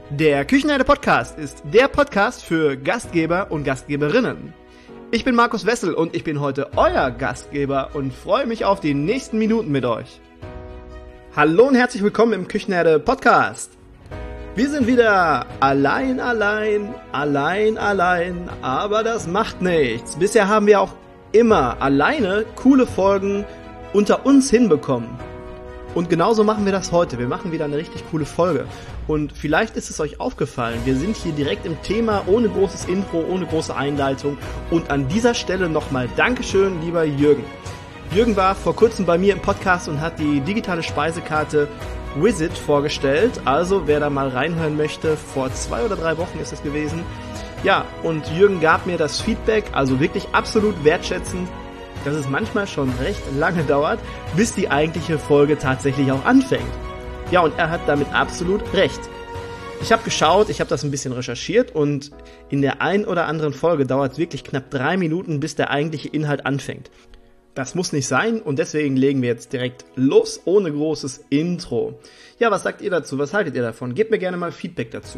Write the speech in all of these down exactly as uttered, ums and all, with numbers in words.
Der Küchenherde Podcast ist der Podcast für Gastgeber und Gastgeberinnen. Ich bin Markus Wessel und ich bin heute euer Gastgeber und freue mich auf die nächsten Minuten mit euch. Hallo und herzlich willkommen im Küchenherde Podcast. Wir sind wieder allein, allein, allein, allein, aber das macht nichts. Bisher haben wir auch immer alleine coole Folgen unter uns hinbekommen. Und genauso machen wir das heute. Wir machen wieder eine richtig coole Folge. Und vielleicht ist es euch aufgefallen, wir sind hier direkt im Thema, ohne großes Intro, ohne große Einleitung. Und an dieser Stelle nochmal Dankeschön, lieber Jürgen. Jürgen war vor kurzem bei mir im Podcast und hat die digitale Speisekarte Wizit vorgestellt. Also wer da mal reinhören möchte, vor zwei oder drei Wochen ist es gewesen. Ja, und Jürgen gab mir das Feedback, also wirklich absolut wertschätzend, dass es manchmal schon recht lange dauert, bis die eigentliche Folge tatsächlich auch anfängt. Ja, und er hat damit absolut recht. Ich habe geschaut, ich habe das ein bisschen recherchiert und in der ein oder anderen Folge dauert es wirklich knapp drei Minuten, bis der eigentliche Inhalt anfängt. Das muss nicht sein und deswegen legen wir jetzt direkt los, ohne großes Intro. Ja, was sagt ihr dazu? Was haltet ihr davon? Gebt mir gerne mal Feedback dazu.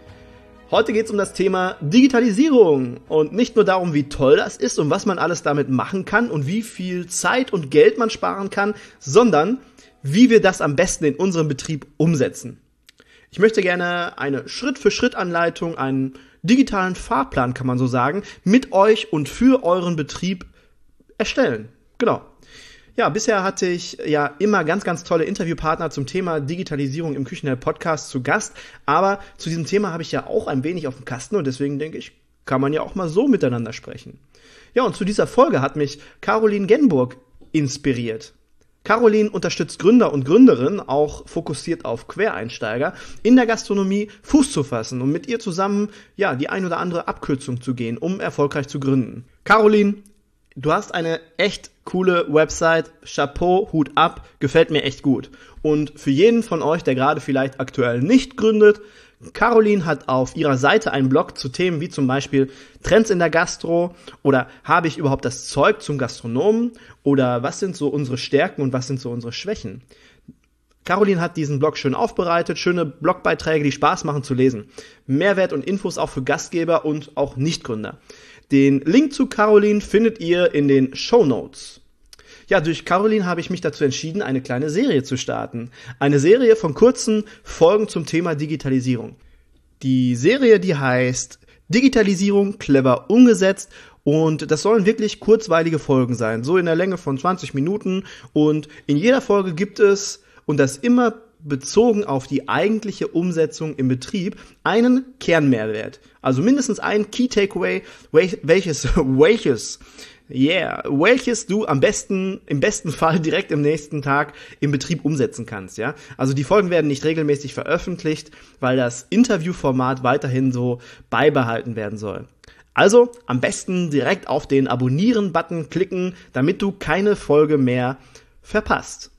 Heute geht es um das Thema Digitalisierung und nicht nur darum, wie toll das ist und was man alles damit machen kann und wie viel Zeit und Geld man sparen kann, sondern wie wir das am besten in unserem Betrieb umsetzen. Ich möchte gerne eine Schritt-für-Schritt-Anleitung, einen digitalen Fahrplan, kann man so sagen, mit euch und für euren Betrieb erstellen. Genau. Ja, bisher hatte ich ja immer ganz, ganz tolle Interviewpartner zum Thema Digitalisierung im Küchenherde-Podcast zu Gast, aber zu diesem Thema habe ich ja auch ein wenig auf dem Kasten und deswegen denke ich, kann man ja auch mal so miteinander sprechen. Ja, und zu dieser Folge hat mich Caroline Genburg inspiriert. Caroline unterstützt Gründer und Gründerinnen, auch fokussiert auf Quereinsteiger, in der Gastronomie Fuß zu fassen und mit ihr zusammen ja die ein oder andere Abkürzung zu gehen, um erfolgreich zu gründen. Caroline, du hast eine echt coole Website, Chapeau, Hut ab, gefällt mir echt gut. Und für jeden von euch, der gerade vielleicht aktuell nicht gründet, Caroline hat auf ihrer Seite einen Blog zu Themen wie zum Beispiel Trends in der Gastro oder habe ich überhaupt das Zeug zum Gastronomen oder was sind so unsere Stärken und was sind so unsere Schwächen. Caroline hat diesen Blog schön aufbereitet, schöne Blogbeiträge, die Spaß machen zu lesen. Mehrwert und Infos auch für Gastgeber und auch Nichtgründer. Den Link zu Caroline findet ihr in den Shownotes. Ja, durch Caroline habe ich mich dazu entschieden, eine kleine Serie zu starten. Eine Serie von kurzen Folgen zum Thema Digitalisierung. Die Serie, die heißt Digitalisierung clever umgesetzt und das sollen wirklich kurzweilige Folgen sein, so in der Länge von zwanzig Minuten und in jeder Folge gibt es, und das immer bezogen auf die eigentliche Umsetzung im Betrieb, einen Kernmehrwert. Also mindestens ein Key Takeaway, welches, welches, yeah, welches du am besten, im besten Fall direkt im nächsten Tag im Betrieb umsetzen kannst, ja. Also die Folgen werden nicht regelmäßig veröffentlicht, weil das Interviewformat weiterhin so beibehalten werden soll. Also am besten direkt auf den Abonnieren-Button klicken, damit du keine Folge mehr verpasst.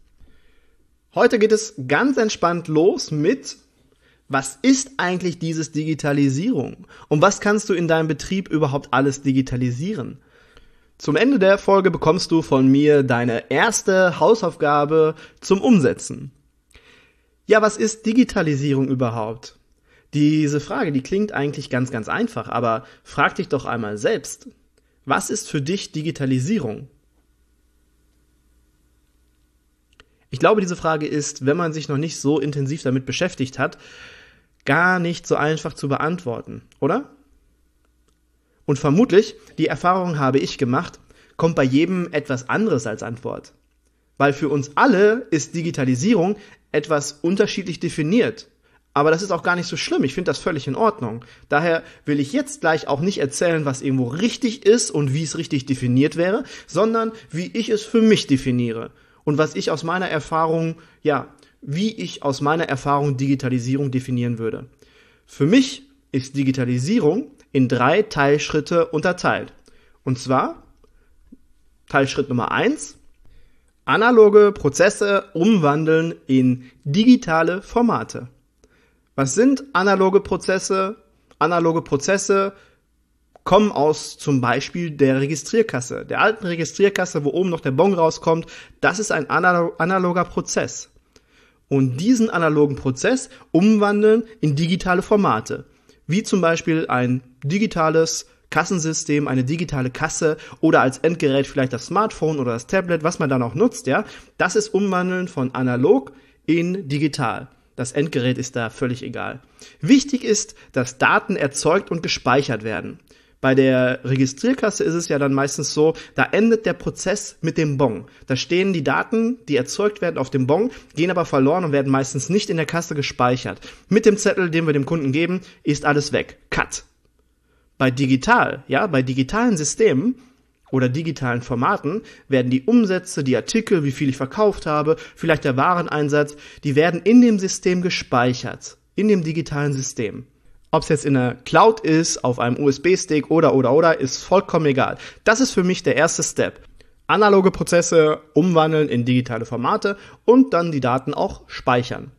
Heute geht es ganz entspannt los mit, was ist eigentlich dieses Digitalisierung? Und was kannst du in deinem Betrieb überhaupt alles digitalisieren? Zum Ende der Folge bekommst du von mir deine erste Hausaufgabe zum Umsetzen. Ja, was ist Digitalisierung überhaupt? Diese Frage, die klingt eigentlich ganz, ganz einfach, aber frag dich doch einmal selbst. Was ist für dich Digitalisierung? Ich glaube, diese Frage ist, wenn man sich noch nicht so intensiv damit beschäftigt hat, gar nicht so einfach zu beantworten, oder? Und vermutlich, die Erfahrung habe ich gemacht, kommt bei jedem etwas anderes als Antwort. Weil für uns alle ist Digitalisierung etwas unterschiedlich definiert. Aber das ist auch gar nicht so schlimm, ich finde das völlig in Ordnung. Daher will ich jetzt gleich auch nicht erzählen, was irgendwo richtig ist und wie es richtig definiert wäre, sondern wie ich es für mich definiere. Und was ich aus meiner Erfahrung, ja, wie ich aus meiner Erfahrung Digitalisierung definieren würde. Für mich ist Digitalisierung in drei Teilschritte unterteilt. Und zwar Teilschritt Nummer eins, analoge Prozesse umwandeln in digitale Formate. Was sind analoge Prozesse? Analoge Prozesse kommen aus zum Beispiel der Registrierkasse, der alten Registrierkasse, wo oben noch der Bon rauskommt. Das ist ein analoger Prozess. und diesen analogen Prozess umwandeln in digitale Formate, wie zum Beispiel ein digitales Kassensystem, eine digitale Kasse oder als Endgerät vielleicht das Smartphone oder das Tablet, was man dann auch nutzt, ja. Das ist Umwandeln von analog in digital. Das Endgerät ist da völlig egal. Wichtig ist, dass Daten erzeugt und gespeichert werden. Bei der Registrierkasse ist es ja dann meistens so, da endet der Prozess mit dem Bon. Da stehen die Daten, die erzeugt werden auf dem Bon, gehen aber verloren und werden meistens nicht in der Kasse gespeichert. Mit dem Zettel, den wir dem Kunden geben, ist alles weg. Cut. Bei digital, ja, bei digitalen Systemen oder digitalen Formaten werden die Umsätze, die Artikel, wie viel ich verkauft habe, vielleicht der Wareneinsatz, die werden in dem System gespeichert, in dem digitalen System. Ob es jetzt in der Cloud ist, auf einem U S B-Stick oder, oder, oder, ist vollkommen egal. Das ist für mich der erste Step. Analoge Prozesse umwandeln in digitale Formate und dann die Daten auch speichern.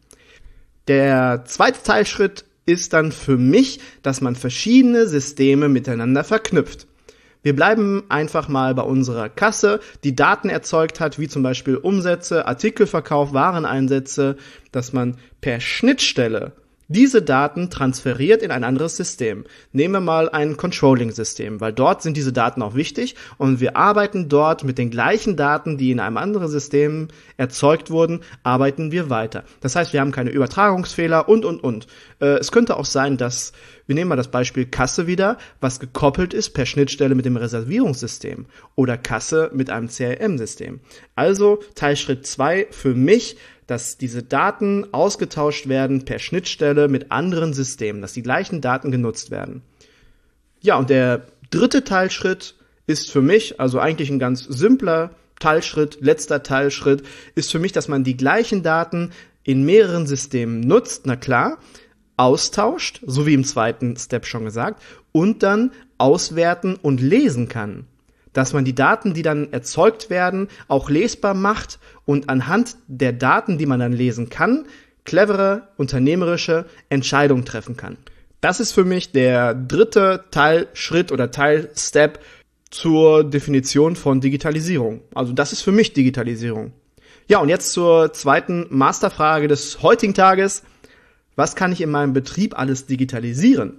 Der zweite Teilschritt ist dann für mich, dass man verschiedene Systeme miteinander verknüpft. Wir bleiben einfach mal bei unserer Kasse, die Daten erzeugt hat, wie zum Beispiel Umsätze, Artikelverkauf, Wareneinsätze, dass man per Schnittstelle diese Daten transferiert in ein anderes System. Nehmen wir mal ein Controlling-System, weil dort sind diese Daten auch wichtig und wir arbeiten dort mit den gleichen Daten, die in einem anderen System erzeugt wurden, arbeiten wir weiter. Das heißt, wir haben keine Übertragungsfehler und, und, und. Äh, es könnte auch sein, dass, wir nehmen mal das Beispiel Kasse wieder, was gekoppelt ist per Schnittstelle mit dem Reservierungssystem oder Kasse mit einem C R M-System. Also Teilschritt zwei für mich, dass diese Daten ausgetauscht werden per Schnittstelle mit anderen Systemen, dass die gleichen Daten genutzt werden. Ja, und der dritte Teilschritt ist für mich, also eigentlich ein ganz simpler Teilschritt, letzter Teilschritt, ist für mich, dass man die gleichen Daten in mehreren Systemen nutzt, na klar, austauscht, so wie im zweiten Step schon gesagt, und dann auswerten und lesen kann. Dass man die Daten, die dann erzeugt werden, auch lesbar macht und anhand der Daten, die man dann lesen kann, clevere, unternehmerische Entscheidungen treffen kann. Das ist für mich der dritte Teilschritt oder Teilstep zur Definition von Digitalisierung. Also das ist für mich Digitalisierung. Ja, und jetzt zur zweiten Masterfrage des heutigen Tages. Was kann ich in meinem Betrieb alles digitalisieren?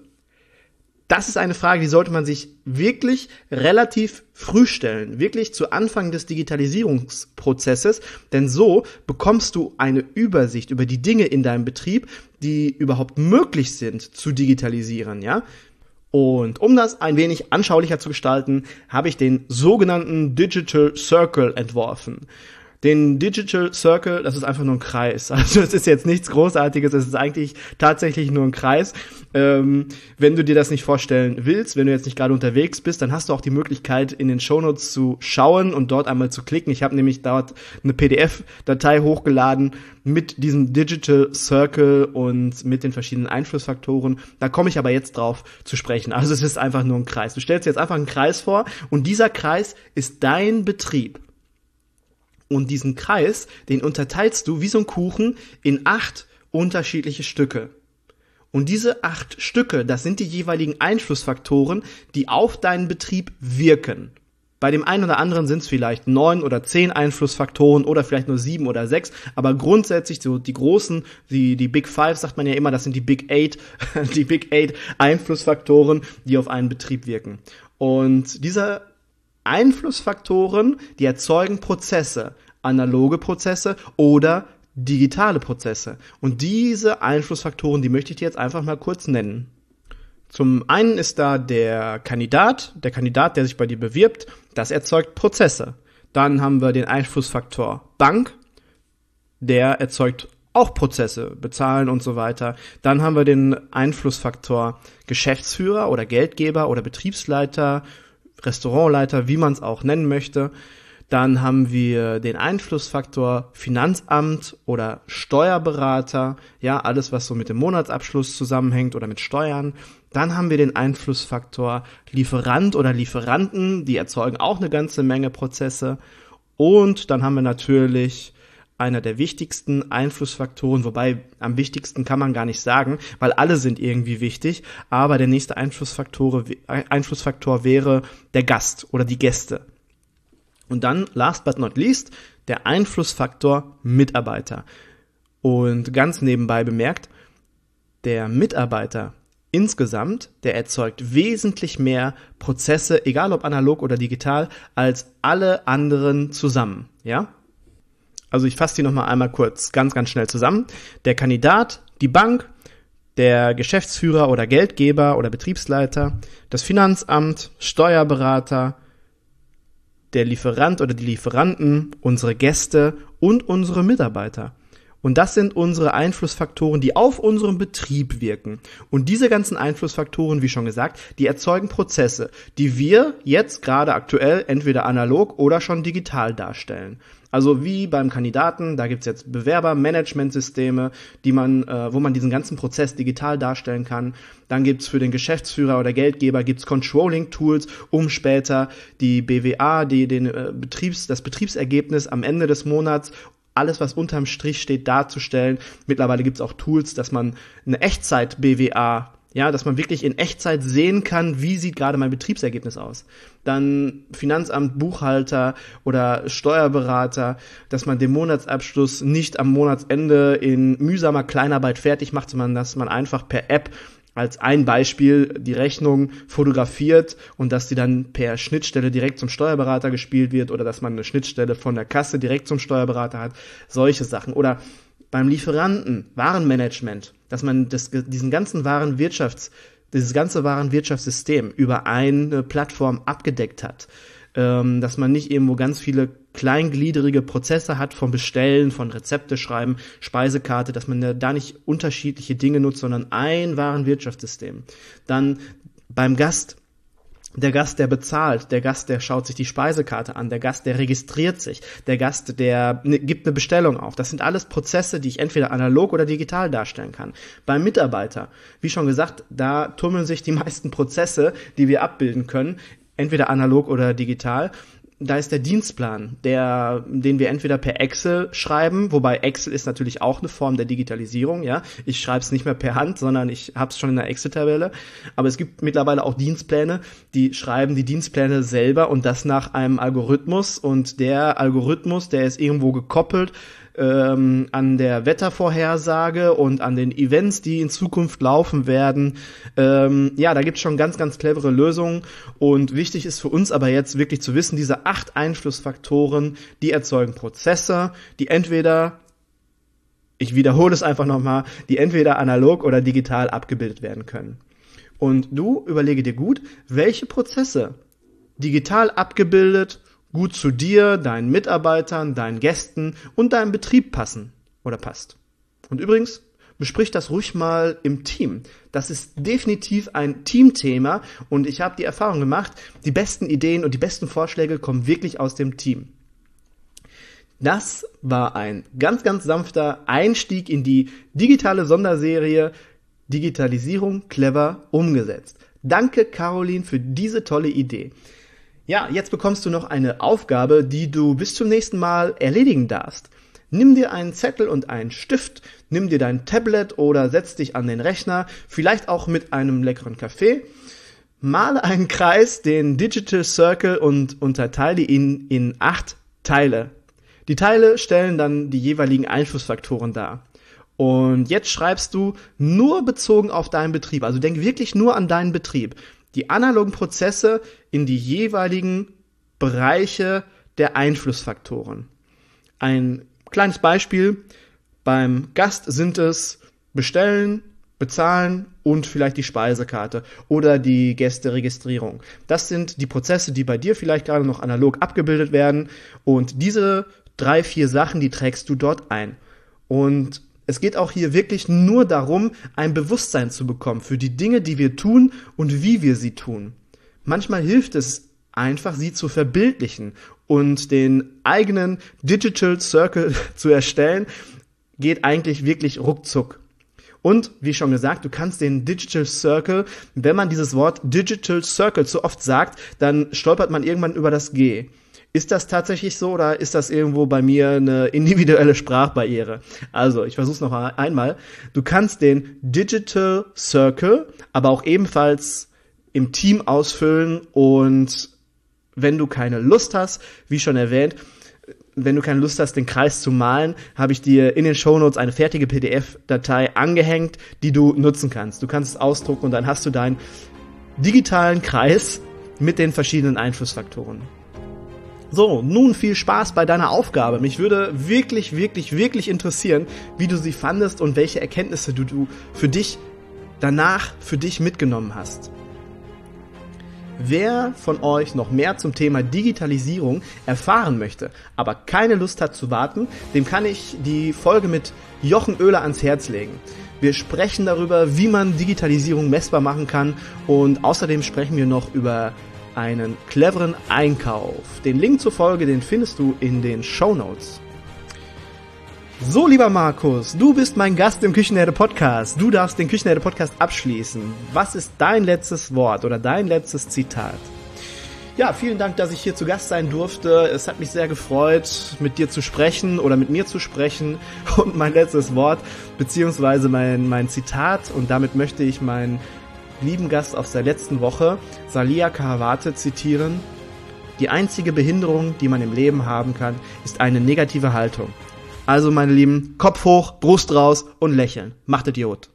Das ist eine Frage, die sollte man sich wirklich relativ früh stellen, wirklich zu Anfang des Digitalisierungsprozesses, denn so bekommst du eine Übersicht über die Dinge in deinem Betrieb, die überhaupt möglich sind zu digitalisieren, ja? Und um das ein wenig anschaulicher zu gestalten, habe ich den sogenannten Digital Circle entworfen. Den Digital Circle, das ist einfach nur ein Kreis. Also es ist jetzt nichts Großartiges, es ist eigentlich tatsächlich nur ein Kreis. Ähm, wenn du dir das nicht vorstellen willst, wenn du jetzt nicht gerade unterwegs bist, dann hast du auch die Möglichkeit, in den Shownotes zu schauen und dort einmal zu klicken. Ich habe nämlich dort eine P D F-Datei hochgeladen mit diesem Digital Circle und mit den verschiedenen Einflussfaktoren. Da komme ich aber jetzt drauf zu sprechen. Also es ist einfach nur ein Kreis. Du stellst dir jetzt einfach einen Kreis vor und dieser Kreis ist dein Betrieb. Und diesen Kreis, den unterteilst du wie so ein Kuchen in acht unterschiedliche Stücke. Und diese acht Stücke, das sind die jeweiligen Einflussfaktoren, die auf deinen Betrieb wirken. Bei dem einen oder anderen sind es vielleicht neun oder zehn Einflussfaktoren oder vielleicht nur sieben oder sechs, aber grundsätzlich so die großen, die, die Big Five sagt man ja immer, das sind die Big Eight, die Big Eight Einflussfaktoren, die auf einen Betrieb wirken. Und dieser Einflussfaktoren, die erzeugen Prozesse, analoge Prozesse oder digitale Prozesse. Und diese Einflussfaktoren, die möchte ich dir jetzt einfach mal kurz nennen. Zum einen ist da der Kandidat, der Kandidat, der sich bei dir bewirbt, das erzeugt Prozesse. Dann haben wir den Einflussfaktor Bank, der erzeugt auch Prozesse, bezahlen und so weiter. Dann haben wir den Einflussfaktor Geschäftsführer oder Geldgeber oder Betriebsleiter, Restaurantleiter, wie man es auch nennen möchte. Dann haben wir den Einflussfaktor Finanzamt oder Steuerberater, ja, alles, was so mit dem Monatsabschluss zusammenhängt oder mit Steuern. Dann haben wir den Einflussfaktor Lieferant oder Lieferanten, die erzeugen auch eine ganze Menge Prozesse. Und dann haben wir natürlich einer der wichtigsten Einflussfaktoren, wobei am wichtigsten kann man gar nicht sagen, weil alle sind irgendwie wichtig, aber der nächste Einflussfaktor, Einflussfaktor wäre der Gast oder die Gäste. Und dann, last but not least, der Einflussfaktor Mitarbeiter. Und ganz nebenbei bemerkt, der Mitarbeiter insgesamt, der erzeugt wesentlich mehr Prozesse, egal ob analog oder digital, als alle anderen zusammen, ja? Also ich fasse die nochmal einmal kurz, ganz, ganz schnell zusammen. Der Kandidat, die Bank, der Geschäftsführer oder Geldgeber oder Betriebsleiter, das Finanzamt, Steuerberater, der Lieferant oder die Lieferanten, unsere Gäste und unsere Mitarbeiter. Und das sind unsere Einflussfaktoren, die auf unseren Betrieb wirken. Und diese ganzen Einflussfaktoren, wie schon gesagt, die erzeugen Prozesse, die wir jetzt gerade aktuell entweder analog oder schon digital darstellen. Also wie beim Kandidaten, da gibt's jetzt Bewerbermanagementsysteme, die man, äh, wo man diesen ganzen Prozess digital darstellen kann. Dann gibt's für den Geschäftsführer oder Geldgeber gibt's Controlling-Tools, um später die B W A, die den äh, Betriebs, das Betriebsergebnis am Ende des Monats, alles, was unterm Strich steht, darzustellen. Mittlerweile gibt's auch Tools, dass man eine Echtzeit-B W A, ja, dass man wirklich in Echtzeit sehen kann, wie sieht gerade mein Betriebsergebnis aus. Dann Finanzamt, Buchhalter oder Steuerberater, dass man den Monatsabschluss nicht am Monatsende in mühsamer Kleinarbeit fertig macht, sondern dass man einfach per App als ein Beispiel die Rechnung fotografiert und dass die dann per Schnittstelle direkt zum Steuerberater gespielt wird oder dass man eine Schnittstelle von der Kasse direkt zum Steuerberater hat, solche Sachen. Oder beim Lieferanten, Warenmanagement, dass man das, diesen ganzen Warenwirtschafts, dieses ganze Warenwirtschaftssystem über eine Plattform abgedeckt hat. Ähm, dass man nicht irgendwo ganz viele kleingliedrige Prozesse hat vom Bestellen, von Rezepte schreiben, Speisekarte, dass man da nicht unterschiedliche Dinge nutzt, sondern ein Warenwirtschaftssystem. Dann beim Gast, der Gast, der bezahlt, der Gast, der schaut sich die Speisekarte an, der Gast, der registriert sich, der Gast, der ne, gibt eine Bestellung auf. Das sind alles Prozesse, die ich entweder analog oder digital darstellen kann. Beim Mitarbeiter, wie schon gesagt, da tummeln sich die meisten Prozesse, die wir abbilden können, entweder analog oder digital. Da ist der Dienstplan, der, den wir entweder per Excel schreiben, wobei Excel ist natürlich auch eine Form der Digitalisierung, ja. Ich schreibe es nicht mehr per Hand, sondern ich habe es schon in der Excel-Tabelle. Aber es gibt mittlerweile auch Dienstpläne, die schreiben die Dienstpläne selber und das nach einem Algorithmus. Und der Algorithmus, der ist irgendwo gekoppelt ähm, an der Wettervorhersage und an den Events, die in Zukunft laufen werden. Ähm, ja, da gibt's schon ganz, ganz clevere Lösungen. Und wichtig ist für uns aber jetzt wirklich zu wissen, diese acht Einflussfaktoren, die erzeugen Prozesse, die entweder, ich wiederhole es einfach nochmal, die entweder analog oder digital abgebildet werden können. Und du überlege dir gut, welche Prozesse digital abgebildet gut zu dir, deinen Mitarbeitern, deinen Gästen und deinem Betrieb passen oder passt. Und übrigens, besprich das ruhig mal im Team. Das ist definitiv ein Teamthema und ich habe die Erfahrung gemacht, die besten Ideen und die besten Vorschläge kommen wirklich aus dem Team. Das war ein ganz, ganz sanfter Einstieg in die digitale Sonderserie Digitalisierung clever umgesetzt. Danke, Caroline, für diese tolle Idee. Ja, jetzt bekommst du noch eine Aufgabe, die du bis zum nächsten Mal erledigen darfst. Nimm dir einen Zettel und einen Stift, nimm dir dein Tablet oder setz dich an den Rechner, vielleicht auch mit einem leckeren Kaffee. Male einen Kreis, den Digital Circle und unterteile ihn in acht Teile. Die Teile stellen dann die jeweiligen Einflussfaktoren dar. Und jetzt schreibst du nur bezogen auf deinen Betrieb, also denk wirklich nur an deinen Betrieb, die analogen Prozesse in die jeweiligen Bereiche der Einflussfaktoren. Ein kleines Beispiel, beim Gast sind es Bestellen, Bezahlen und vielleicht die Speisekarte oder die Gästeregistrierung. Das sind die Prozesse, die bei dir vielleicht gerade noch analog abgebildet werden und diese drei, vier Sachen, die trägst du dort ein. Und es geht auch hier wirklich nur darum, ein Bewusstsein zu bekommen für die Dinge, die wir tun und wie wir sie tun. Manchmal hilft es einfach, sie zu verbildlichen und den eigenen Digital Circle zu erstellen, geht eigentlich wirklich ruckzuck. Und, wie schon gesagt, du kannst den Digital Circle, wenn man dieses Wort Digital Circle zu oft sagt, dann stolpert man irgendwann über das G. Ist das tatsächlich so oder ist das irgendwo bei mir eine individuelle Sprachbarriere? Also, ich versuche es noch einmal. Du kannst den Digital Circle aber auch ebenfalls im Team ausfüllen und wenn du keine Lust hast, wie schon erwähnt, wenn du keine Lust hast, den Kreis zu malen, habe ich dir in den Shownotes eine fertige P D F-Datei angehängt, die du nutzen kannst. Du kannst es ausdrucken und dann hast du deinen digitalen Kreis mit den verschiedenen Einflussfaktoren. So, nun viel Spaß bei deiner Aufgabe. Mich würde wirklich, wirklich, wirklich interessieren, wie du sie fandest und welche Erkenntnisse du, du für dich danach für dich mitgenommen hast. Wer von euch noch mehr zum Thema Digitalisierung erfahren möchte, aber keine Lust hat zu warten, dem kann ich die Folge mit Jochen Oehler ans Herz legen. Wir sprechen darüber, wie man Digitalisierung messbar machen kann und außerdem sprechen wir noch über einen cleveren Einkauf. Den Link zur Folge, den findest du in den Shownotes. So, lieber Markus, du bist mein Gast im Küchenherde-Podcast. Du darfst den Küchenherde-Podcast abschließen. Was ist dein letztes Wort oder dein letztes Zitat? Ja, vielen Dank, dass ich hier zu Gast sein durfte. Es hat mich sehr gefreut, mit dir zu sprechen oder mit mir zu sprechen. Und mein letztes Wort, beziehungsweise mein, mein Zitat, und damit möchte ich meinen lieben Gast aus der letzten Woche, Salia Kahawate, zitieren. Die einzige Behinderung, die man im Leben haben kann, ist eine negative Haltung. Also, meine Lieben, Kopf hoch, Brust raus und lächeln. Macht Idiot.